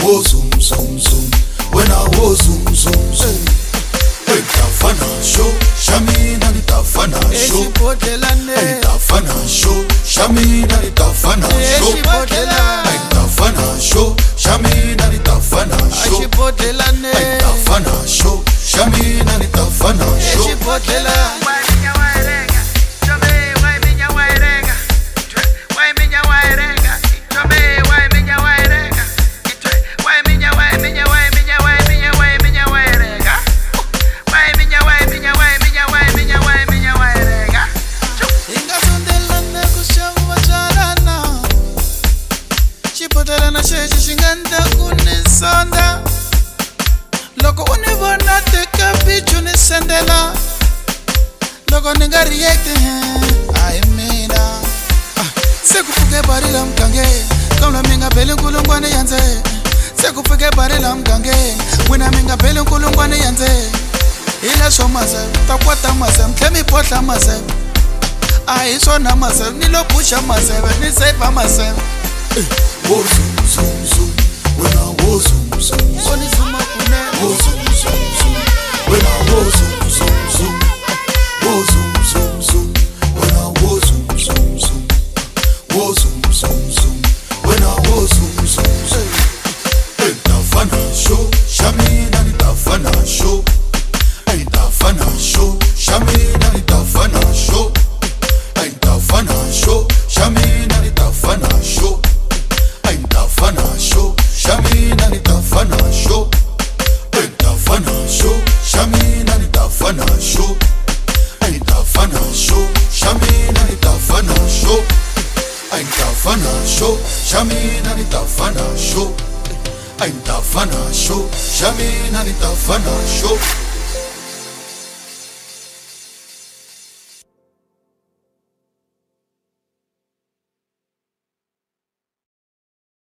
wo zoom zoom zoom, when I wo zoom zoom zoom. Nitafana show, shamina nitafana show. Nitafana show, shamina nitafana show. Nitafana show, shamina nitafana show. Nitafana show, shamina nitafana show. Chipotelana sheshi shinganda kunisonda. Loko univona teka pichu nisendela. Loko ninga react I mean sekufuke bari la mkange. Kamla minga bele kulungwane yanze. Sekufuke bari la mkange. Wina minga bele kulungwane yanze. Ila so myself, takwata myself, tell me potla myself. I saw na myself, nilo pusha myself, ni save myself. Wo zoom zoom zoom, when I wo zoom zoom zoom. Wo zoom zoom zoom, when I wo zoom zoom zoom. Wo zoom zoom zoom, when I wo zoom zoom zoom. Wo zoom zoom zoom, when I wo zoom zoom zoom. Nitafana show, shamina nitafana show. Nitafana show, shamina nitafana show. Nitafana show, shamina nitafana show. Nitafana show, shamina nitafana show. Nitafana show, shamina nitafana show. Nitafana show, shamina nitafana show. Nitafana show, shamina nitafana show. Nitafana show, shamina nitafana show.